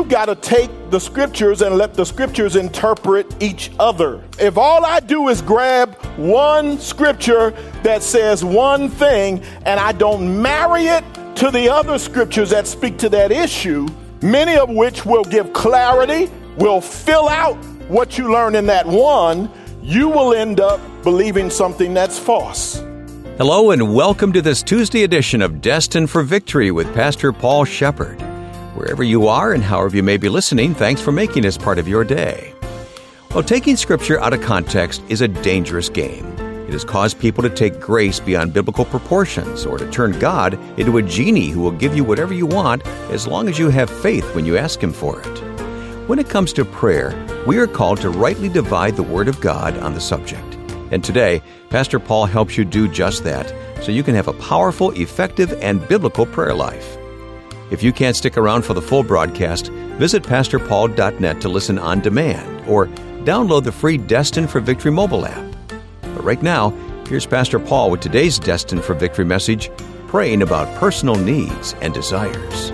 You got to take the scriptures and let the scriptures interpret each other. If all I do is grab one scripture that says one thing and I don't marry it to the other scriptures that speak to that issue, many of which will give clarity, will fill out what you learn in that one, you will end up believing something that's false. Hello and welcome to this Tuesday edition of Destined for Victory with Pastor Paul Shepard. Wherever you are and however you may be listening, thanks for making this part of your day. Well, taking Scripture out of context is a dangerous game. It has caused people to take grace beyond biblical proportions or to turn God into a genie who will give you whatever you want as long as you have faith when you ask Him for it. When it comes to prayer, we are called to rightly divide the Word of God on the subject. And today, Pastor Paul helps you do just that so you can have a powerful, effective, and biblical prayer life. If you can't stick around for the full broadcast, visit PastorPaul.net to listen on demand or download the free Destined for Victory mobile app. But right now, here's Pastor Paul with today's Destined for Victory message, praying about personal needs and desires.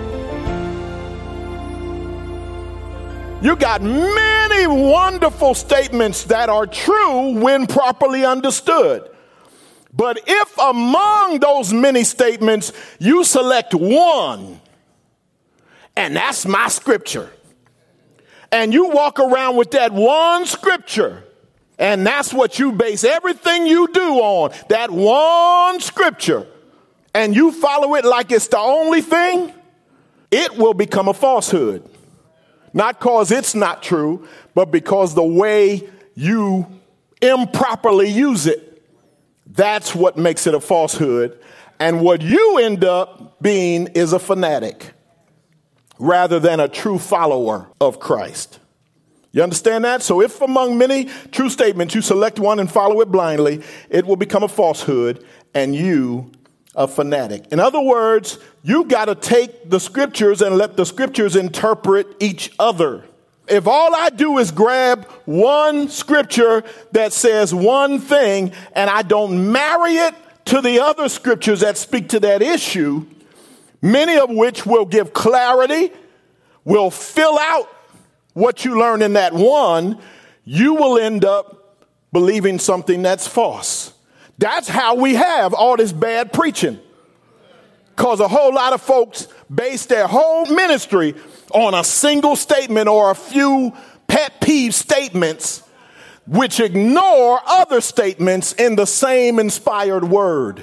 You got many wonderful statements that are true when properly understood. But if among those many statements you select one, and that's my scripture, and you walk around with that one scripture, and that's what you base everything you do on, that one scripture, and you follow it like it's the only thing, it will become a falsehood. Not because it's not true, but because the way you improperly use it, that's what makes it a falsehood. And what you end up being is a fanatic rather than a true follower of Christ. You understand that? So if among many true statements you select one and follow it blindly, it will become a falsehood and you a fanatic. In other words, you got to take the scriptures and let the scriptures interpret each other. If all I do is grab one scripture that says one thing and I don't marry it to the other scriptures that speak to that issue, many of which will give clarity, will fill out what you learn in that one, you will end up believing something that's false. That's how we have all this bad preaching. Because a whole lot of folks base their whole ministry on a single statement or a few pet peeve statements which ignore other statements in the same inspired word.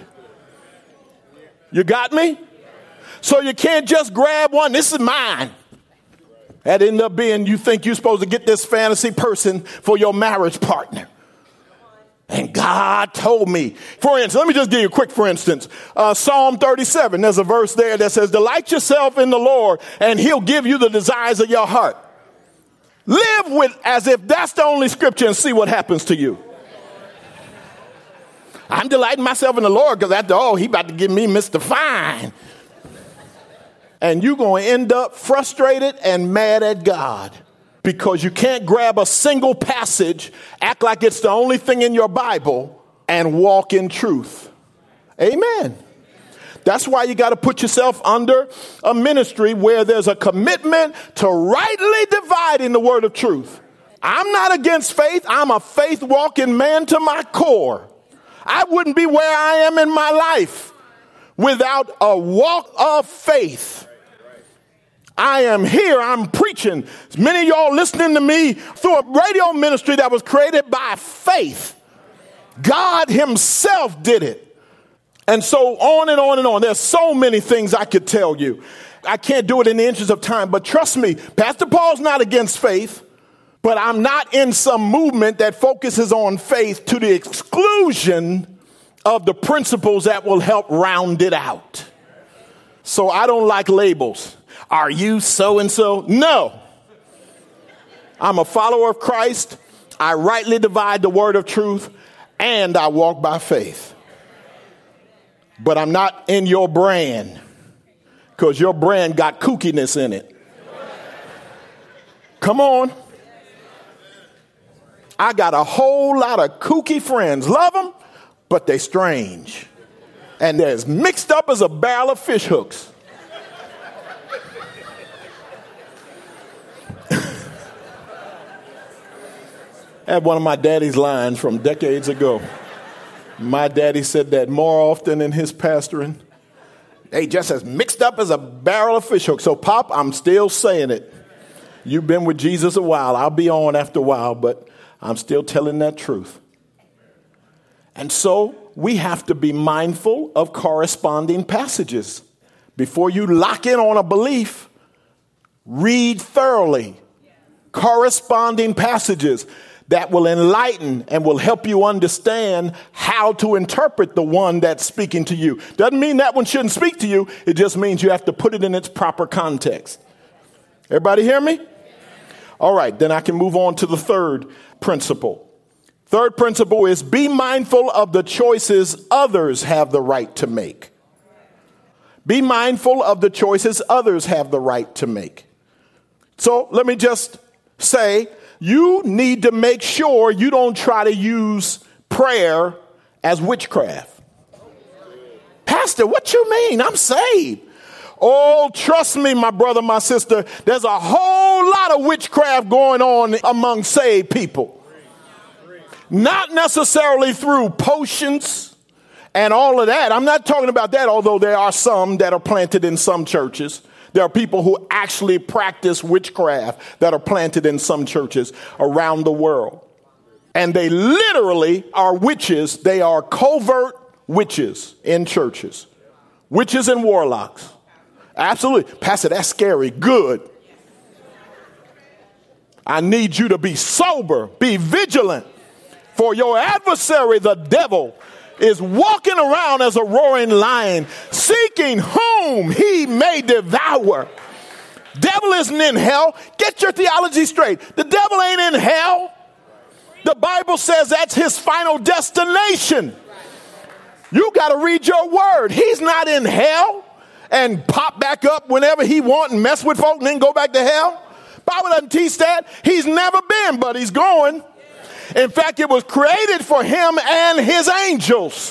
You got me? So you can't just grab one. This is mine. That end up being you think you're supposed to get this fantasy person for your marriage partner. And God told me. For instance, let me just give you a quick for instance. Psalm 37, there's a verse there that says, delight yourself in the Lord and He'll give you the desires of your heart. Live with as if that's the only scripture and see what happens to you. I'm delighting myself in the Lord because after all, He about to give me Mr. Fine. And you're going to end up frustrated and mad at God. Because you can't grab a single passage, act like it's the only thing in your Bible, and walk in truth. Amen. That's why you got to put yourself under a ministry where there's a commitment to rightly dividing the word of truth. I'm not against faith. I'm a faith walking man to my core. I wouldn't be where I am in my life without a walk of faith. I am here. I'm preaching. Many of y'all listening to me through a radio ministry that was created by faith. God Himself did it. And so on and on and on. There's so many things I could tell you. I can't do it in the interest of time, but trust me, Pastor Paul's not against faith, but I'm not in some movement that focuses on faith to the exclusion of the principles that will help round it out. So I don't like labels. Are you so-and-so? No. I'm a follower of Christ. I rightly divide the word of truth, and I walk by faith. But I'm not in your brand, because your brand got kookiness in it. Come on. I got a whole lot of kooky friends. Love them, but they strange. And they're as mixed up as a barrel of fish hooks. I had one of my daddy's lines from decades ago. My daddy said that more often in his pastoring. They just as mixed up as a barrel of fish hook. So, Pop, I'm still saying it. You've been with Jesus a while. I'll be on after a while, but I'm still telling that truth. And so we have to be mindful of corresponding passages. Before you lock in on a belief, read thoroughly corresponding passages that will enlighten and will help you understand how to interpret the one that's speaking to you. Doesn't mean that one shouldn't speak to you. It just means you have to put it in its proper context. Everybody hear me? All right, then I can move on to the third principle. Third principle is be mindful of the choices others have the right to make. Be mindful of the choices others have the right to make. So let me just say, you need to make sure you don't try to use prayer as witchcraft. Pastor, what you mean? I'm saved. Oh, trust me, my brother, my sister, there's a whole lot of witchcraft going on among saved people. Not necessarily through potions and all of that. I'm not talking about that, although there are some that are planted in some churches. There are people who actually practice witchcraft that are planted in some churches around the world. And they literally are witches. They are covert witches in churches. Witches and warlocks. Absolutely. Pastor, that's scary. Good. I need you to be sober, be vigilant. For your adversary, the devil, is walking around as a roaring lion, seeking whom he may devour. Devil isn't in hell. Get your theology straight. The devil ain't in hell. The Bible says that's his final destination. You got to read your word. He's not in hell and pop back up whenever he wants and mess with folk and then go back to hell. Bible doesn't teach that. He's never been, but he's going. In fact, it was created for him and his angels.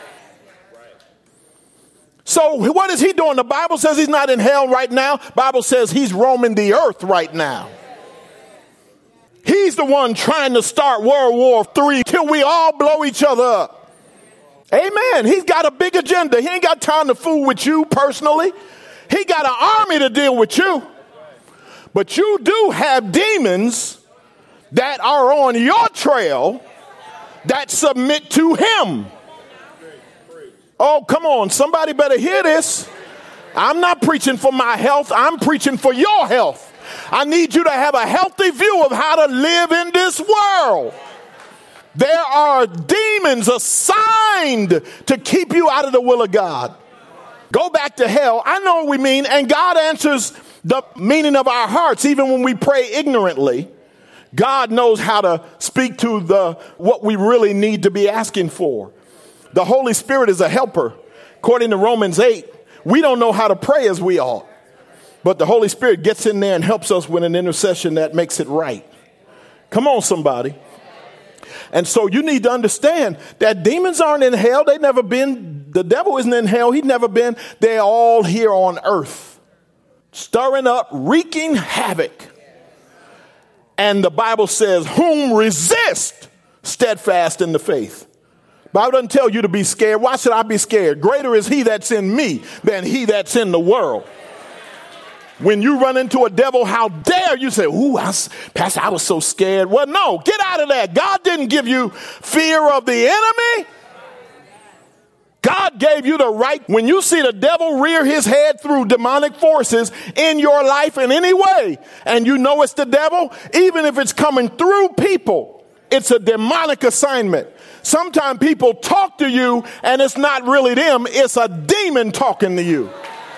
So what is he doing? The Bible says he's not in hell right now. The Bible says he's roaming the earth right now. He's the one trying to start World War III till we all blow each other up. Amen. He's got a big agenda. He ain't got time to fool with you personally. He got an army to deal with you. But you do have demons that are on your trail that submit to him. Oh, come on. Somebody better hear this. I'm not preaching for my health. I'm preaching for your health. I need you to have a healthy view of how to live in this world. There are demons assigned to keep you out of the will of God. Go back to hell. I know what we mean. And God answers the meaning of our hearts, even when we pray ignorantly. God knows how to speak to what we really need to be asking for. The Holy Spirit is a helper. According to Romans 8, we don't know how to pray as we ought. But the Holy Spirit gets in there and helps us with an intercession that makes it right. Come on, somebody. And so you need to understand that demons aren't in hell. They've never been. The devil isn't in hell. He's never been. They're all here on earth, stirring up, wreaking havoc. And the Bible says, whom resist steadfast in the faith. The Bible doesn't tell you to be scared. Why should I be scared? Greater is he that's in me than he that's in the world. When you run into a devil, how dare you say, ooh, Pastor, I was so scared. Well, no, get out of that. God didn't give you fear of the enemy. God gave you the right. When you see the devil rear his head through demonic forces in your life in any way, and you know it's the devil, even if it's coming through people, it's a demonic assignment. Sometimes people talk to you and it's not really them. It's a demon talking to you.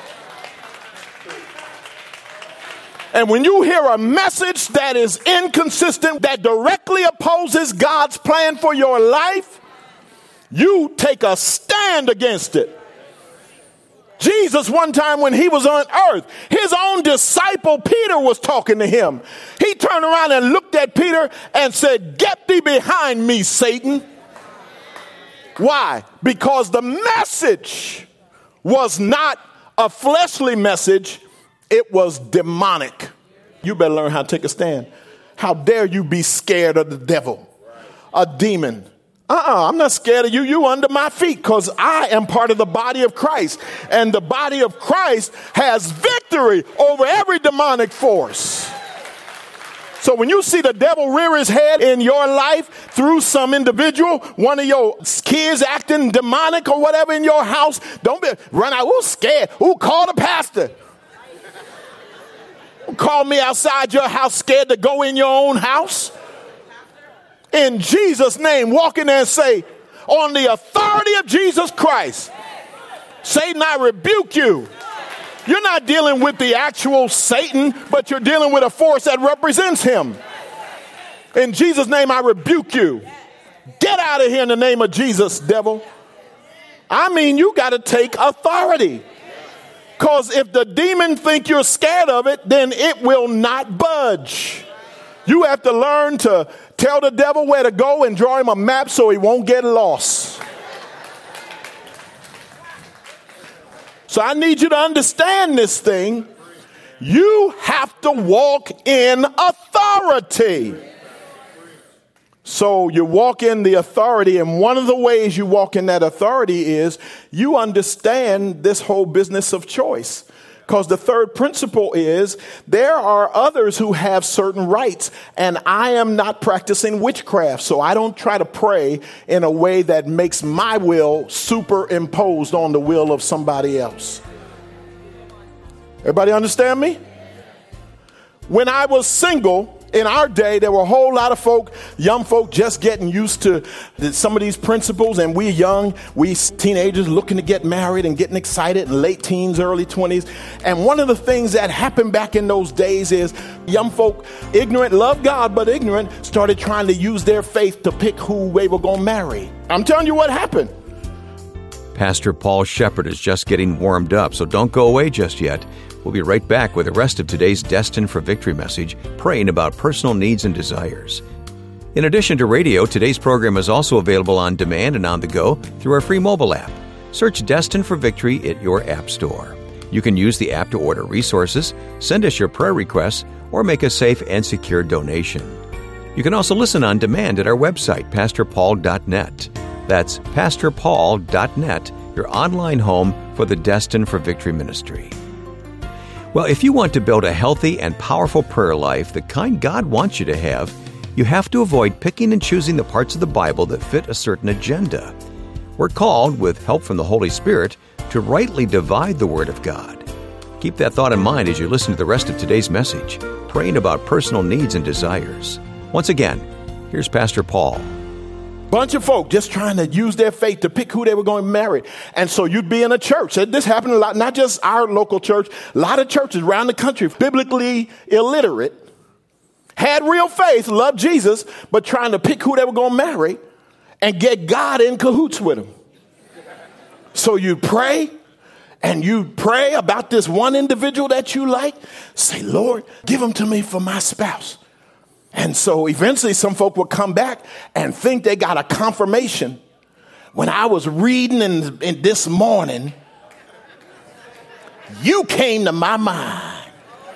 And when you hear a message that is inconsistent, that directly opposes God's plan for your life, you take a stand against it. Jesus, one time when he was on earth, his own disciple Peter was talking to him. He turned around and looked at Peter and said, "Get thee behind me, Satan." Why? Because the message was not a fleshly message. It was demonic. You better learn how to take a stand. How dare you be scared of the devil? a demon. I'm not scared of you. You under my feet because I am part of the body of Christ. And the body of Christ has victory over every demonic force. So when you see the devil rear his head in your life through some individual, one of your kids acting demonic or whatever in your house, don't run out. Ooh, scared. Ooh, call the pastor. Call me outside your house scared to go in your own house. In Jesus' name, walk in there and say, on the authority of Jesus Christ, Satan, I rebuke you. You're not dealing with the actual Satan, but you're dealing with a force that represents him. In Jesus' name, I rebuke you. Get out of here in the name of Jesus, devil. I mean, you got to take authority. Because if the demon think you're scared of it, then it will not budge. You have to learn to tell the devil where to go and draw him a map so he won't get lost. So I need you to understand this thing. You have to walk in authority. So you walk in the authority, and one of the ways you walk in that authority is you understand this whole business of choice. Because the third principle is there are others who have certain rights, and I am not practicing witchcraft, so I don't try to pray in a way that makes my will superimposed on the will of somebody else. Everybody understand me? When I was single, in our day, there were a whole lot of folk, young folk, just getting used to some of these principles. And we young, we teenagers looking to get married and getting excited in late teens, early 20s. And one of the things that happened back in those days is young folk, ignorant, loved God, but ignorant, started trying to use their faith to pick who they were going to marry. I'm telling you what happened. Pastor Paul Shepard is just getting warmed up, so don't go away just yet. We'll be right back with the rest of today's Destined for Victory message, praying about personal needs and desires. In addition to radio, today's program is also available on demand and on the go through our free mobile app. Search Destined for Victory at your app store. You can use the app to order resources, send us your prayer requests, or make a safe and secure donation. You can also listen on demand at our website, pastorpaul.net. That's pastorpaul.net, your online home for the Destined for Victory ministry. Well, if you want to build a healthy and powerful prayer life, the kind God wants you to have, you have to avoid picking and choosing the parts of the Bible that fit a certain agenda. We're called, with help from the Holy Spirit, to rightly divide the Word of God. Keep that thought in mind as you listen to the rest of today's message, praying about personal needs and desires. Once again, here's Pastor Paul. Bunch of folk just trying to use their faith to pick who they were going to marry. And so you'd be in a church. This happened a lot, not just our local church, a lot of churches around the country, biblically illiterate, had real faith, loved Jesus, but trying to pick who they were going to marry and get God in cahoots with them. So you pray, and you pray about this one individual that you like. Say, Lord, give him to me for my spouse. And so eventually some folk will come back and think they got a confirmation. When I was reading in this morning, you came to my mind.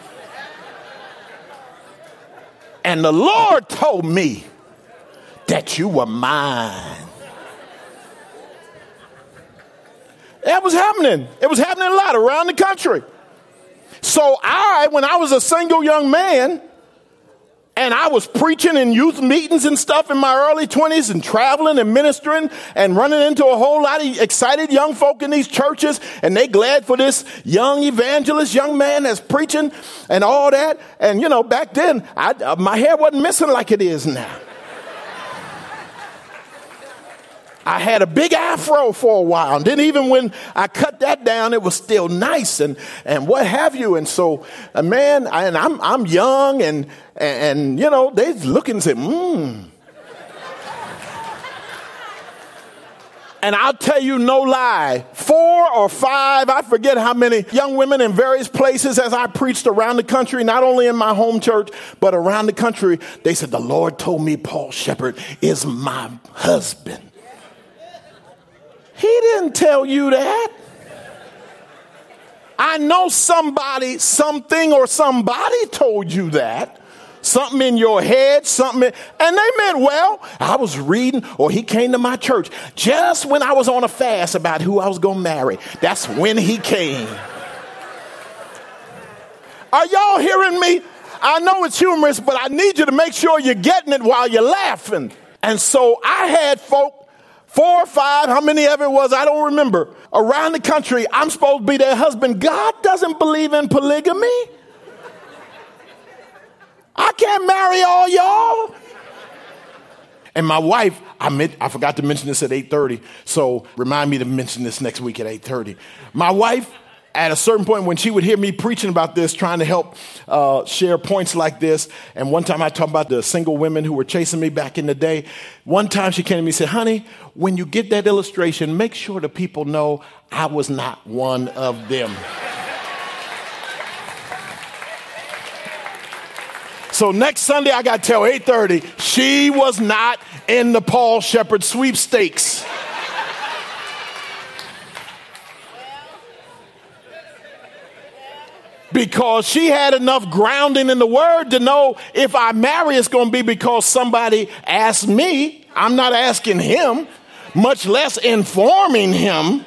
And the Lord told me that you were mine. That was happening. It was happening a lot around the country. So when I was a single young man, and I was preaching in youth meetings and stuff in my early 20s and traveling and ministering and running into a whole lot of excited young folk in these churches. And they glad for this young evangelist, young man that's preaching and all that. And, back then, my hair wasn't missing like it is now. I had a big afro for a while. And then even when I cut that down, it was still nice and what have you. And so, man, I'm young and they looking and say, And I'll tell you no lie, 4 or 5, I forget how many young women in various places as I preached around the country, not only in my home church, but around the country, they said, the Lord told me Paul Shepard is my husband. He didn't tell you that. I know somebody, something, or somebody told you that. something in your head, and they meant well. I was reading, or he came to my church just when I was on a fast about who I was going to marry. That's when he came. Are y'all hearing me? I know it's humorous, but I need you to make sure you're getting it while you're laughing. And so I had folk, 4 or 5, how many ever it was, I don't remember, around the country. I'm supposed to be their husband. God doesn't believe in polygamy. I can't marry all y'all. And my wife, I forgot to mention this at 8:30, so remind me to mention this next week at 8:30. My wife, at a certain point when she would hear me preaching about this, trying to help share points like this, and one time I talked about the single women who were chasing me back in the day. One time she came to me and said, honey, when you get that illustration, make sure the people know I was not one of them. So next Sunday, I got to tell 8:30, she was not in the Paul Shepard sweepstakes. Because she had enough grounding in the word to know if I marry, it's going to be because somebody asked me. I'm not asking him, much less informing him.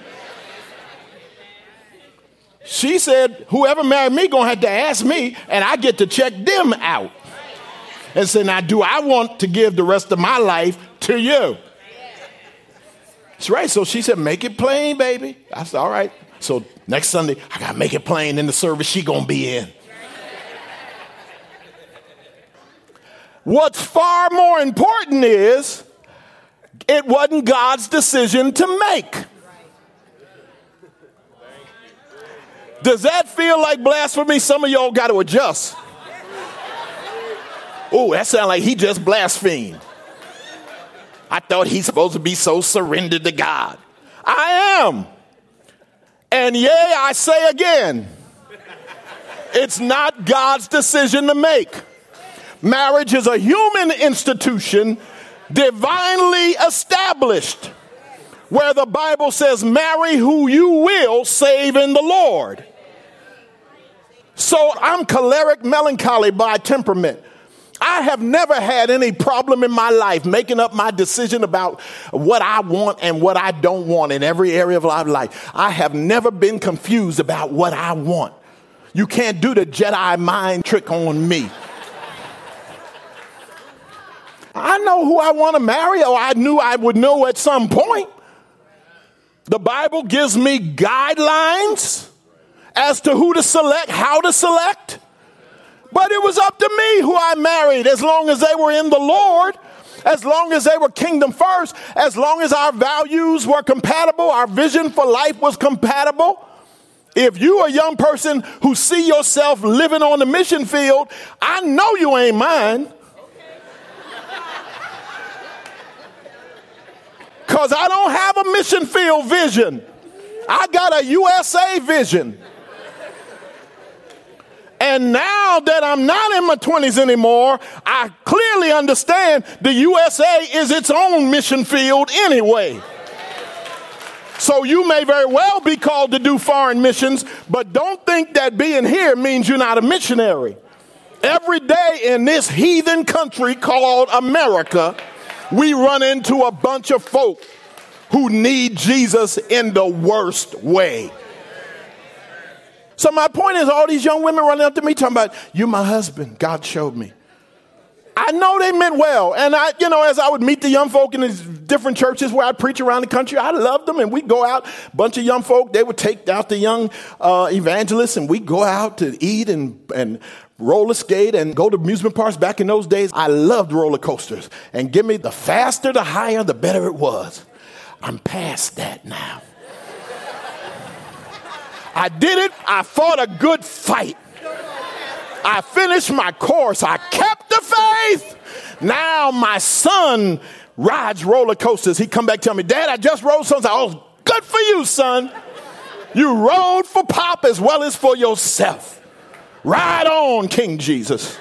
She said, whoever married me going to have to ask me, and I get to check them out. And say, now, do I want to give the rest of my life to you? That's right. So she said, make it plain, baby. I said, all right. So next Sunday, I got to make it plain in the service she going to be in. What's far more important is it wasn't God's decision to make. Does that feel like blasphemy? Some of y'all got to adjust. Oh, that sounds like he just blasphemed. I thought he's supposed to be so surrendered to God. I am. And yea, I say again, it's not God's decision to make. Marriage is a human institution divinely established, where the Bible says, marry who you will, save in the Lord. So I'm choleric melancholy by temperament. I have never had any problem in my life making up my decision about what I want and what I don't want in every area of my life. I have never been confused about what I want. You can't do the Jedi mind trick on me. I know who I want to marry, or I knew I would know at some point. The Bible gives me guidelines as to who to select, how to select. But it was up to me who I married, as long as they were in the Lord, as long as they were kingdom first, as long as our values were compatible, our vision for life was compatible. If you're a young person who see yourself living on the mission field, I know you ain't mine. Because I don't have a mission field vision. I got a USA vision. And now that I'm not in my 20s anymore, I clearly understand the USA is its own mission field anyway. So you may very well be called to do foreign missions, but don't think that being here means you're not a missionary. Every day in this heathen country called America, we run into a bunch of folk who need Jesus in the worst way. So my point is, all these young women running up to me talking about, you're my husband, God showed me. I know they meant well. And as I would meet the young folk in these different churches where I preach around the country, I loved them. And we'd go out, a bunch of young folk, they would take out the young evangelists, and we'd go out to eat and roller skate and go to amusement parks. Back in those days, I loved roller coasters. And give me the faster, the higher, the better it was. I'm past that now. I did it. I fought a good fight. I finished my course. I kept the faith. Now my son rides roller coasters. He come back tell me, Dad, I just rode something. Oh, good for you, son. You rode for Pop as well as for yourself. Ride on, King Jesus.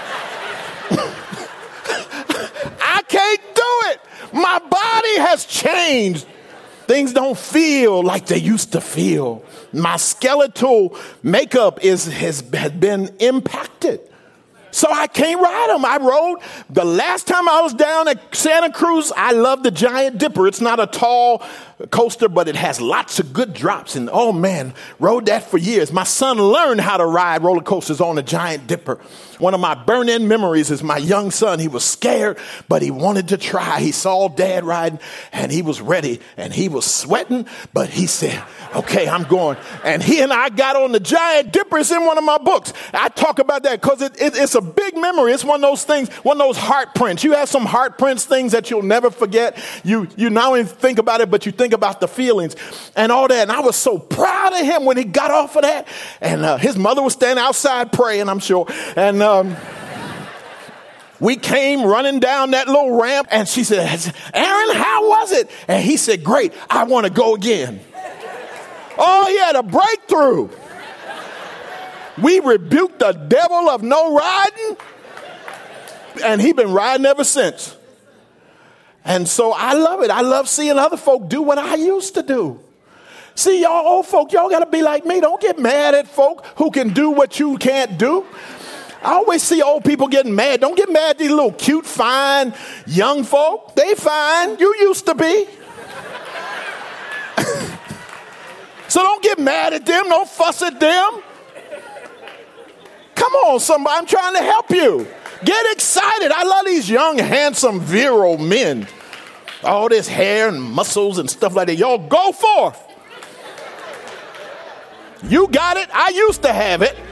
I can't do it. My body has changed. Things don't feel like they used to feel. My skeletal makeup has been impacted. So I can't ride them. I rode, the last time I was down at Santa Cruz, I love the Giant Dipper. It's not a tall coaster, but it has lots of good drops. And oh man, rode that for years. My son learned how to ride roller coasters on the Giant Dipper. One of my burn-in memories is my young son. He was scared, but he wanted to try. He saw dad riding and he was ready and he was sweating, but he said, okay, I'm going. And he and I got on the Giant Dipper. It's in one of my books. I talk about that because it's a big memory. It's one of those things, one of those heart prints. You have some heart prints, things that you'll never forget. You not only think about it, but you think about the feelings and all that. And I was so proud of him when he got off of that. And his mother was standing outside praying, I'm sure. And we came running down that little ramp and she said, Aaron, how was it? And he said, great, I want to go again. Oh, he had a breakthrough. We rebuked the devil of no riding, and he's been riding ever since. And so I love it. I love seeing other folk do what I used to do. See, y'all old folk, y'all got to be like me. Don't get mad at folk who can do what you can't do. I always see old people getting mad. Don't get mad at these little cute, fine, young folk. They fine. You used to be. So don't get mad at them. Don't fuss at them. Come on, somebody. I'm trying to help you. Get excited. I love these young, handsome, virile men. All this hair and muscles and stuff like that. Y'all go forth. You got it. I used to have it.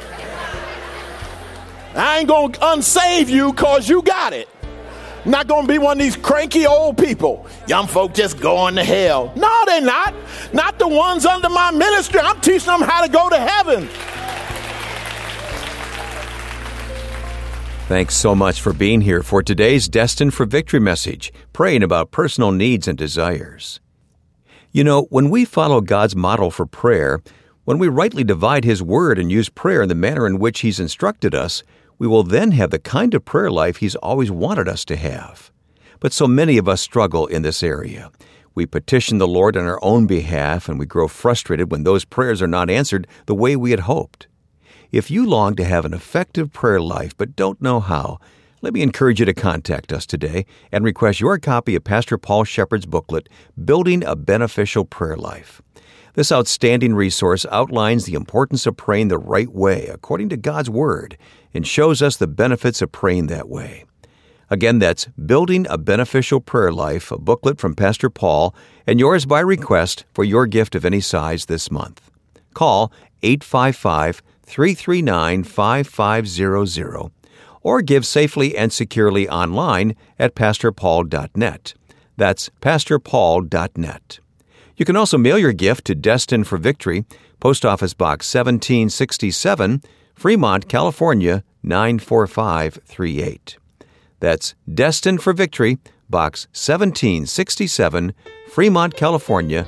I ain't going to unsave you because you got it. I'm not going to be one of these cranky old people. Young folk just going to hell. No, they're not. Not the ones under my ministry. I'm teaching them how to go to heaven. Thanks so much for being here for today's Destined for Victory message, praying about personal needs and desires. You know, when we follow God's model for prayer, when we rightly divide His Word and use prayer in the manner in which He's instructed us, we will then have the kind of prayer life He's always wanted us to have. But so many of us struggle in this area. We petition the Lord on our own behalf, and we grow frustrated when those prayers are not answered the way we had hoped. If you long to have an effective prayer life but don't know how, let me encourage you to contact us today and request your copy of Pastor Paul Shepard's booklet, Building a Beneficial Prayer Life. This outstanding resource outlines the importance of praying the right way according to God's Word and shows us the benefits of praying that way. Again, that's Building a Beneficial Prayer Life, a booklet from Pastor Paul, and yours by request for your gift of any size this month. Call 855-339-5500 or give safely and securely online at pastorpaul.net. That's pastorpaul.net. You can also mail your gift to Destined for Victory, Post Office Box 1767, Fremont, California, 94538. That's Destined for Victory, Box 1767, Fremont, California,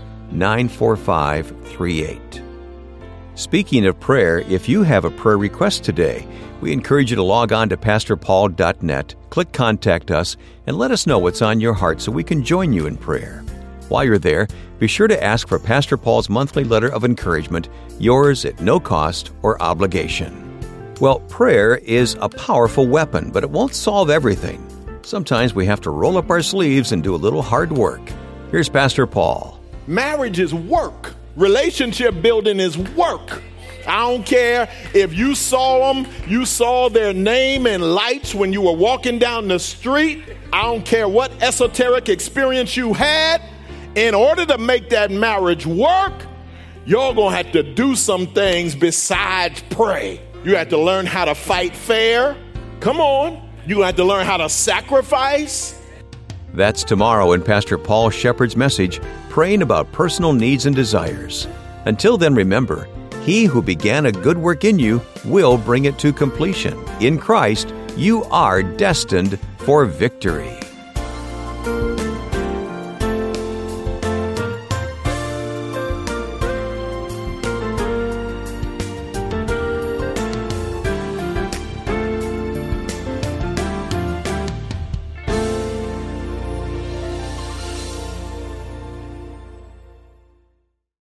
94538. Speaking of prayer, if you have a prayer request today, we encourage you to log on to pastorpaul.net, click Contact Us, and let us know what's on your heart so we can join you in prayer. While you're there, be sure to ask for Pastor Paul's monthly letter of encouragement, yours at no cost or obligation. Well, prayer is a powerful weapon, but it won't solve everything. Sometimes we have to roll up our sleeves and do a little hard work. Here's Pastor Paul. Marriage is work. Relationship building is work. I don't care if you saw them, you saw their name in lights when you were walking down the street. I don't care what esoteric experience you had. In order to make that marriage work, you're going to have to do some things besides pray. You have to learn how to fight fair. Come on. You have to learn how to sacrifice. That's tomorrow in Pastor Paul Shepard's message, Praying About Personal Needs and Desires. Until then, remember, He who began a good work in you will bring it to completion. In Christ, you are destined for victory.